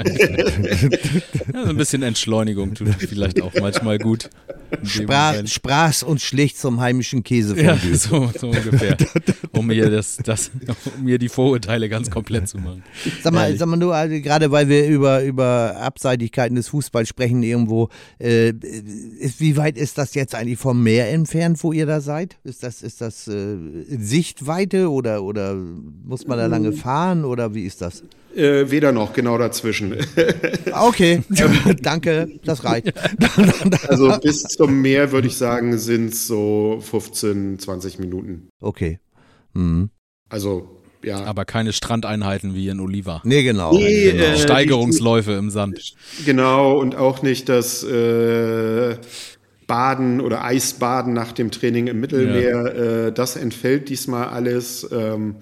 Ja, so ein bisschen Entschleunigung tut vielleicht auch manchmal gut. Sprach, sprach's und schlicht zum heimischen Käse. Ja, so, so ungefähr. Um mir, das, das, um mir die Vorurteile ganz komplett zu machen. Sag mal, sag mal nur, also, gerade weil wir über, über Abseitigkeiten des Fußballs sprechen irgendwo, äh, ist, wie weit ist das jetzt eigentlich vom Meer entfernt, wo ihr da seid? Ist das, ist das äh, in Sichtweite oder, oder muss man da lange fahren oder wie ist das? Äh, weder noch, genau dazwischen. Okay, danke, das reicht. Also bis zum Meer, würde ich sagen, sind es so fünfzehn, zwanzig Minuten. Okay. Mhm. Also, ja. Aber keine Strandeinheiten wie in Oliva. Nee, genau. Nee, genau. äh, Steigerungsläufe im Sand. Genau, und auch nicht das äh, Baden oder Eisbaden nach dem Training im Mittelmeer. Ja. Äh, das entfällt diesmal alles. Ähm,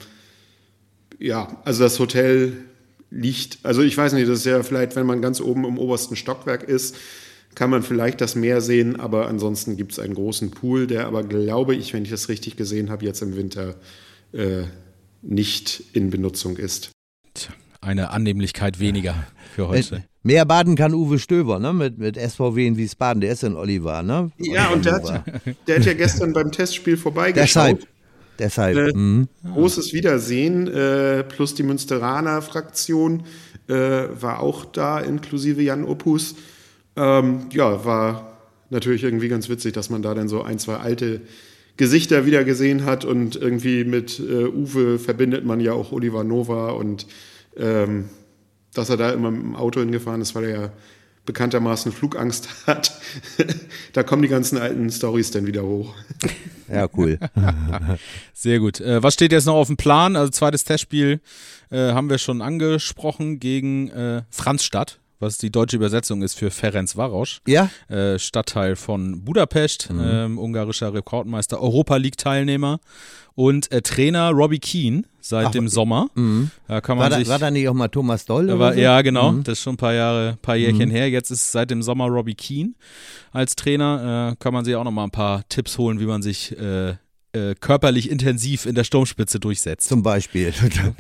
ja, also das Hotel liegt, also ich weiß nicht, das ist ja vielleicht, wenn man ganz oben im obersten Stockwerk ist, kann man vielleicht das Meer sehen, aber ansonsten gibt es einen großen Pool, der aber, glaube ich, wenn ich das richtig gesehen habe, jetzt im Winter äh, nicht in Benutzung ist. Tja, eine Annehmlichkeit weniger für heute. Äh, mehr baden kann Uwe Stöber, ne? Mit, mit S V W in Wiesbaden, der ist in Oliva, ne? Ja, und der hat, der hat ja gestern beim Testspiel vorbeigeschaut. Deshalb. Deshalb. Äh, mhm. Großes Wiedersehen, äh, plus die Münsteraner Fraktion äh, war auch da, inklusive Jan Opus. Ähm, ja, war natürlich irgendwie ganz witzig, dass man da dann so ein, zwei alte Gesichter wieder gesehen hat und irgendwie mit äh, Uwe verbindet man ja auch Oliver Nova und ähm, dass er da immer mit dem Auto hingefahren ist, weil er ja bekanntermaßen Flugangst hat. Da kommen die ganzen alten Storys dann wieder hoch. Ja, cool. Sehr gut. Äh, was steht jetzt noch auf dem Plan? Also zweites Testspiel äh, haben wir schon angesprochen gegen äh, Franzstadt, was die deutsche Übersetzung ist für Ferencváros. Ja. Äh, Stadtteil von Budapest, mhm. ähm, ungarischer Rekordmeister, Europa-League-Teilnehmer und äh, Trainer Robbie Keane seit Ach, dem Sommer. Mhm. Da kann man war, sich, da, war da nicht auch mal Thomas Doll? War, oder so? Ja, genau. Mhm. Das ist schon ein paar Jahre, paar Jährchen mhm. her. Jetzt ist seit dem Sommer Robbie Keane als Trainer. Äh, kann man sich auch noch mal ein paar Tipps holen, wie man sich äh, äh, körperlich intensiv in der Sturmspitze durchsetzt. Zum Beispiel.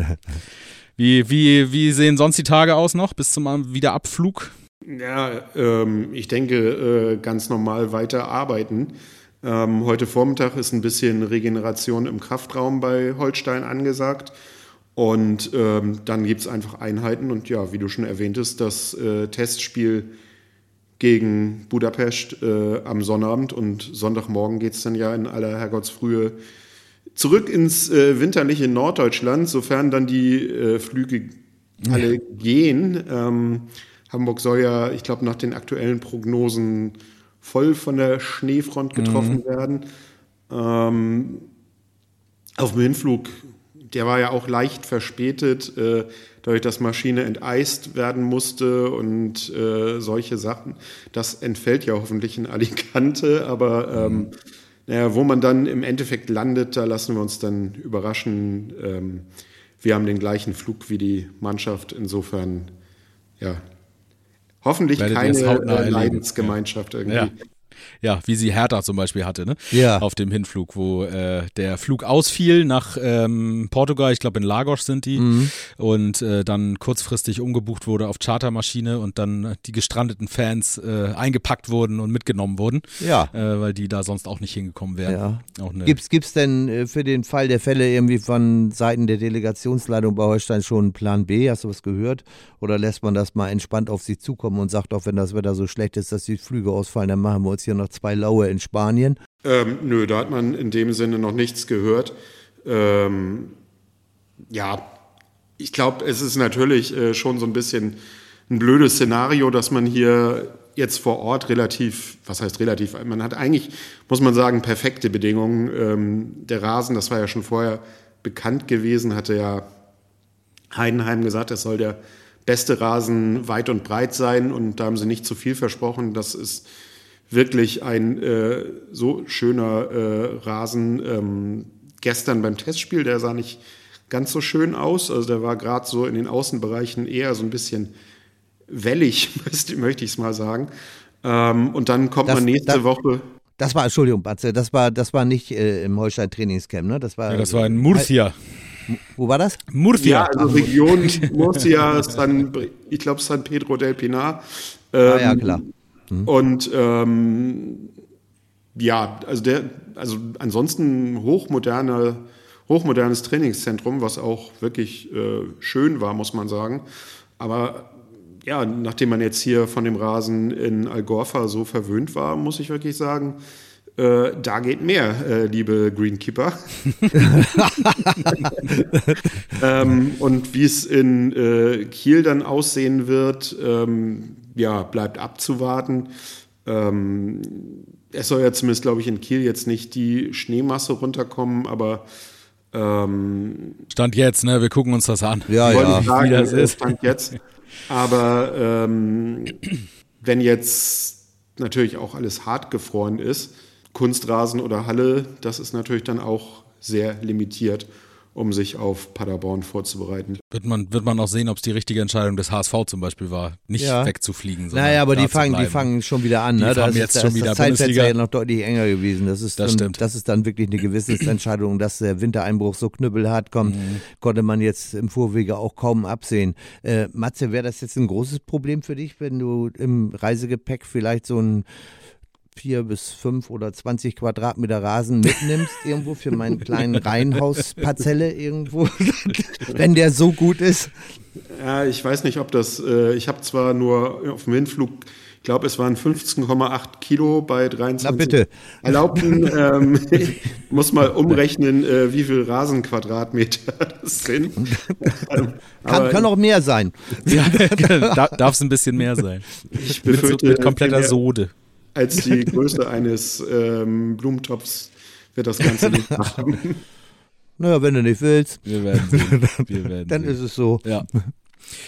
Wie, wie, wie sehen sonst die Tage aus noch bis zum Wiederabflug? Ja, ähm, ich denke, äh, ganz normal weiter arbeiten. Ähm, heute Vormittag ist ein bisschen Regeneration im Kraftraum bei Holstein angesagt. Und ähm, dann gibt es einfach Einheiten. Und ja, wie du schon erwähntest, das äh, Testspiel gegen Budapest äh, am Sonnabend. Und Sonntagmorgen geht es dann ja in aller Herrgottsfrühe zurück ins äh, winterliche Norddeutschland, sofern dann die äh, Flüge alle gehen. Ähm, Hamburg soll ja, ich glaube, nach den aktuellen Prognosen voll von der Schneefront getroffen mhm. werden. Ähm, auf dem Hinflug, der war ja auch leicht verspätet, äh, dadurch, dass Maschine enteist werden musste und äh, solche Sachen. Das entfällt ja hoffentlich in Alicante, aber ähm, mhm. naja, wo man dann im Endeffekt landet, da lassen wir uns dann überraschen. Ähm, wir haben den gleichen Flug wie die Mannschaft, insofern, ja, hoffentlich keine äh, Leidensgemeinschaft ja. irgendwie. Ja. Ja, wie sie Hertha zum Beispiel hatte, ne? Ja. Auf dem Hinflug, wo äh, der Flug ausfiel nach ähm, Portugal, ich glaube in Lagos sind die, mhm. und äh, dann kurzfristig umgebucht wurde auf Chartermaschine und dann die gestrandeten Fans äh, eingepackt wurden und mitgenommen wurden, ja. äh, weil die da sonst auch nicht hingekommen wären. Ja. Auch eine Gibt's, gibt's denn äh, für den Fall der Fälle irgendwie von Seiten der Delegationsleitung bei Holstein schon einen Plan B? Hast du was gehört? Oder lässt man das mal entspannt auf sie zukommen und sagt auch, wenn das Wetter so schlecht ist, dass die Flüge ausfallen, dann machen wir uns hier noch zwei Laue in Spanien? Ähm, nö, da hat man in dem Sinne noch nichts gehört. Ähm, ja, ich glaube, es ist natürlich äh, schon so ein bisschen ein blödes Szenario, dass man hier jetzt vor Ort relativ, was heißt relativ, man hat eigentlich, muss man sagen, perfekte Bedingungen. Ähm, der Rasen, das war ja schon vorher bekannt gewesen, hatte ja Heidenheim gesagt, es soll der beste Rasen weit und breit sein und da haben sie nicht zu viel versprochen. Das ist wirklich ein äh, so schöner äh, Rasen. Ähm, gestern beim Testspiel, der sah nicht ganz so schön aus. Also der war gerade so in den Außenbereichen eher so ein bisschen wellig, möchte ich es mal sagen. Ähm, und dann kommt das, man nächste das, Woche. Das war, Entschuldigung, Batze, das war, das war nicht äh, im Holstein-Trainingscamp, ne? Das war, ja, das war in Murcia. Äh, wo war das? Murcia. Ja, also Region Murcia, San, ich glaube San Pedro del Pinar. Ähm, ah ja, klar. Mhm. Und ähm, ja, also der, also ansonsten hochmoderne, hochmodernes Trainingszentrum, was auch wirklich äh, schön war, muss man sagen. Aber ja, nachdem man jetzt hier von dem Rasen in Algorfa so verwöhnt war, muss ich wirklich sagen, äh, da geht mehr, äh, liebe Greenkeeper. ähm, und wie es in äh, Kiel dann aussehen wird, ähm, ja, bleibt abzuwarten. Ähm, es soll ja zumindest, glaube ich, in Kiel jetzt nicht die Schneemasse runterkommen, aber ähm, Stand jetzt, ne? Wir gucken uns das an. Ja, ja. Sagen, wie das ist. Stand jetzt. Aber ähm, wenn jetzt natürlich auch alles hart gefroren ist, Kunstrasen oder Halle, das ist natürlich dann auch sehr limitiert, um sich auf Paderborn vorzubereiten. Wird man, wird man auch sehen, ob es die richtige Entscheidung des H S V zum Beispiel war, nicht ja. wegzufliegen. Naja, aber die fangen, die fangen schon wieder an. Die ne? Da haben ist, jetzt da schon ist wieder das Zeitfenster Bundesliga. ja noch deutlich enger gewesen. Das ist, das, dann, stimmt. das ist dann wirklich eine Gewissensentscheidung. Dass der Wintereinbruch so knüppelhart kommt, mhm. konnte man jetzt im Vorwege auch kaum absehen. Äh, Matze, wäre das jetzt ein großes Problem für dich, wenn du im Reisegepäck vielleicht so ein vier bis fünf oder zwanzig Quadratmeter Rasen mitnimmst, irgendwo für meinen kleinen Reihenhausparzelle irgendwo, wenn der so gut ist? Ja, ich weiß nicht, ob das, äh, ich habe zwar nur auf dem Hinflug, ich glaube, es waren fünfzehn Komma acht Kilo bei dreiundzwanzig Na bitte. Erlaubten. Ähm, ich muss mal umrechnen, äh, wie viel Rasenquadratmeter das sind. ähm, kann, kann auch mehr sein. Ja, darf es ein bisschen mehr sein. Ich befürchte, mit, mit kompletter Sode. Als die Größe eines ähm, Blumentopfs wird das Ganze nicht haben. Naja, wenn du nicht willst, wir werden sehen. Wir werden dann sehen. ist es so. Ja.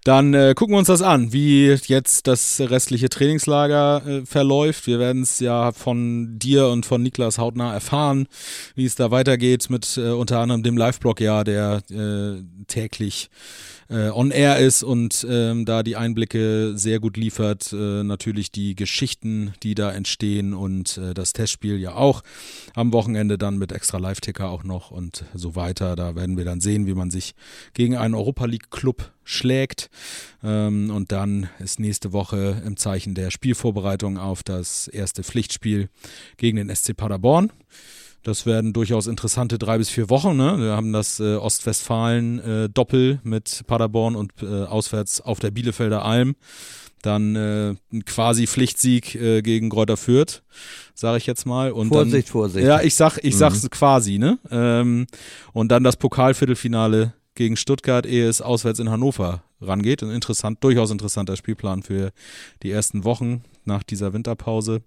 Dann äh, gucken wir uns das an, wie jetzt das restliche Trainingslager äh, verläuft. Wir werden es ja von dir und von Niklas hautnah erfahren, wie es da weitergeht mit äh, unter anderem dem Live-Blog, ja, der äh, täglich äh, on air ist und ähm, da die Einblicke sehr gut liefert. Äh, natürlich die Geschichten, die da entstehen und äh, das Testspiel ja auch am Wochenende dann mit extra Live-Ticker auch noch und so weiter. Da werden wir dann sehen, wie man sich gegen einen Europa-League-Club schlägt. Ähm, und dann ist nächste Woche im Zeichen der Spielvorbereitung auf das erste Pflichtspiel gegen den S C Paderborn. Das werden durchaus interessante drei bis vier Wochen. Ne? Wir haben das äh, Ostwestfalen-Doppel äh, mit Paderborn und äh, auswärts auf der Bielefelder Alm. Dann äh, ein quasi Pflichtsieg äh, gegen Greuther Fürth, sage ich jetzt mal. Und Vorsicht, dann, Vorsicht. Ja, ich sag, ich mhm. sag's quasi, ne? Ähm, und dann das Pokalviertelfinale gegen Stuttgart, ehe es auswärts in Hannover rangeht. Ein interessant, durchaus interessanter Spielplan für die ersten Wochen nach dieser Winterpause.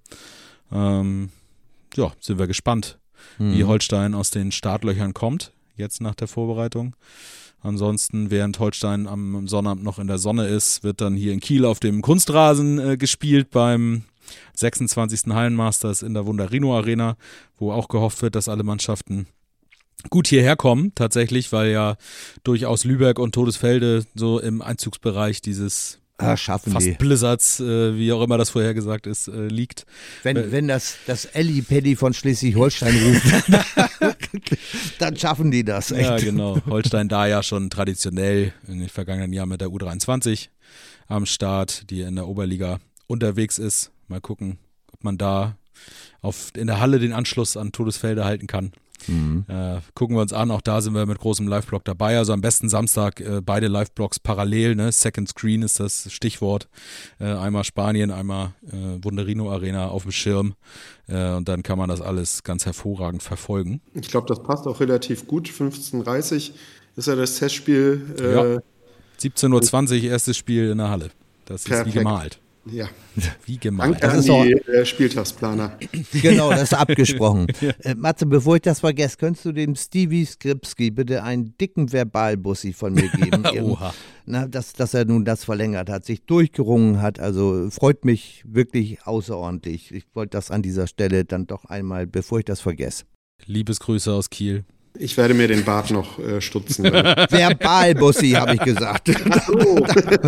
Ähm, ja, sind wir gespannt, mhm. wie Holstein aus den Startlöchern kommt, jetzt nach der Vorbereitung. Ansonsten, während Holstein am Sonnabend noch in der Sonne ist, wird dann hier in Kiel auf dem Kunstrasen äh, gespielt beim sechsundzwanzigsten Hallenmasters in der Wunderino Arena, wo auch gehofft wird, dass alle Mannschaften gut hierher kommen, tatsächlich, weil ja durchaus Lübeck und Todesfelde so im Einzugsbereich dieses ah, schaffen fast die. Blizzards, äh, wie auch immer das vorher gesagt ist, äh, liegt. Wenn, äh, wenn das, das Elli Paddy von Schleswig-Holstein ruft, dann schaffen die das. Echt. Ja, genau. Holstein da ja schon traditionell in den vergangenen Jahren mit der U dreiundzwanzig am Start, die in der Oberliga unterwegs ist. Mal gucken, ob man da auf, in der Halle den Anschluss an Todesfelde halten kann. Mhm. Äh, gucken wir uns an, auch da sind wir mit großem Live-Blog dabei, also am besten Samstag äh, beide Live-Blogs parallel, ne? Second Screen ist das Stichwort, äh, einmal Spanien, einmal äh, Wunderino Arena auf dem Schirm äh, und dann kann man das alles ganz hervorragend verfolgen. Ich glaube, das passt auch relativ gut, fünfzehn Uhr dreißig ist ja das Testspiel. Äh, ja. siebzehn Uhr zwanzig erstes Spiel in der Halle, das perfekt. ist wie gemalt. Ja. Wie gemalt. Danke an die äh, Spieltagsplaner. Genau, das ist abgesprochen. ja. äh, Matze, bevor ich das vergesse, könntest du dem Stevie Skripski bitte einen dicken Verbalbussi von mir geben? Oha. Na, dass, dass er nun das verlängert hat, sich durchgerungen hat. Also freut mich wirklich außerordentlich. Ich wollte das an dieser Stelle dann doch einmal, bevor ich das vergesse. Liebesgrüße aus Kiel. Ich werde mir den Bart noch äh, stutzen. Verbalbussi, habe ich gesagt. Ach so.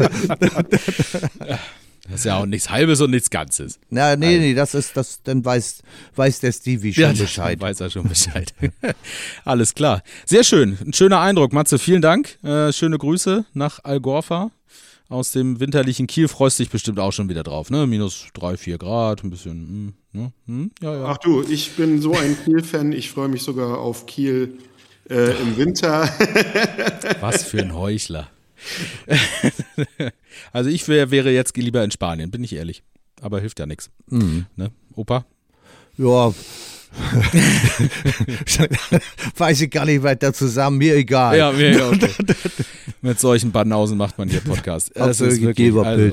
Das ist ja auch nichts Halbes und nichts Ganzes. Na, nee, nee, das ist, das, dann weiß, weiß der Stevie schon ja, Bescheid. Weiß er schon Bescheid. Alles klar. Sehr schön. Ein schöner Eindruck, Matze. Vielen Dank. Äh, schöne Grüße nach Algorfa aus dem winterlichen Kiel. Freust dich bestimmt auch schon wieder drauf, ne? Minus drei, vier Grad, ein bisschen, hm, hm, ja, ja. Ach du, ich bin so ein Kiel-Fan. Ich freue mich sogar auf Kiel äh, im Winter. Was für ein Heuchler. Also ich wär, wäre jetzt lieber in Spanien, bin ich ehrlich. Aber hilft ja nichts. Mhm. Ne? Opa? Ja. Weiß ich gar nicht weiter zusammen, mir egal. Ja, mir egal. Okay. Mit solchen Banausen macht man hier Podcast. Das ist wirklich, also.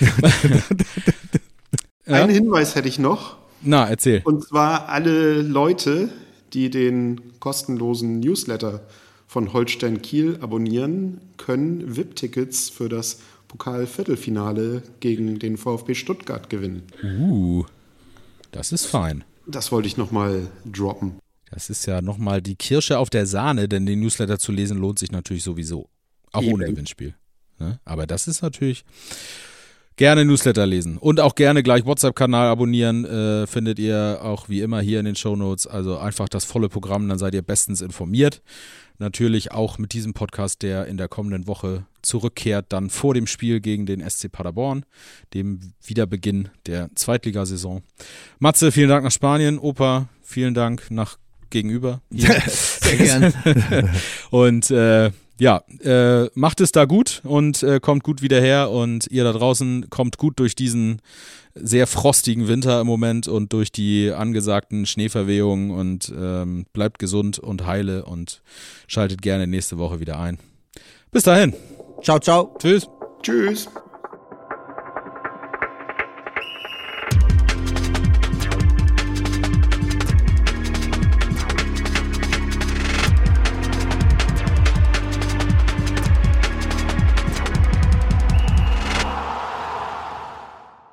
Einen Hinweis hätte ich noch. Na, erzähl. Und zwar alle Leute, die den kostenlosen Newsletter von Holstein Kiel abonnieren, können V I P-Tickets für das Pokal-Viertelfinale gegen den VfB Stuttgart gewinnen. Uh, das ist fein. Das wollte ich nochmal droppen. Das ist ja nochmal die Kirsche auf der Sahne, denn den Newsletter zu lesen lohnt sich natürlich sowieso. Auch Eben. Ohne Gewinnspiel. Ne? Aber das ist natürlich... Gerne Newsletter lesen und auch gerne gleich WhatsApp-Kanal abonnieren, äh, findet ihr auch wie immer hier in den Shownotes. Also einfach das volle Programm, dann seid ihr bestens informiert. Natürlich auch mit diesem Podcast, der in der kommenden Woche zurückkehrt, dann vor dem Spiel gegen den S C Paderborn, dem Wiederbeginn der Zweitligasaison. Matze, vielen Dank nach Spanien. Opa, vielen Dank nach gegenüber. Sehr gern. Und äh, ja, äh, macht es da gut und äh, kommt gut wieder her und ihr da draußen kommt gut durch diesen sehr frostigen Winter im Moment und durch die angesagten Schneeverwehungen und ähm, bleibt gesund und heile und schaltet gerne nächste Woche wieder ein. Bis dahin. Ciao, ciao. Tschüss. Tschüss.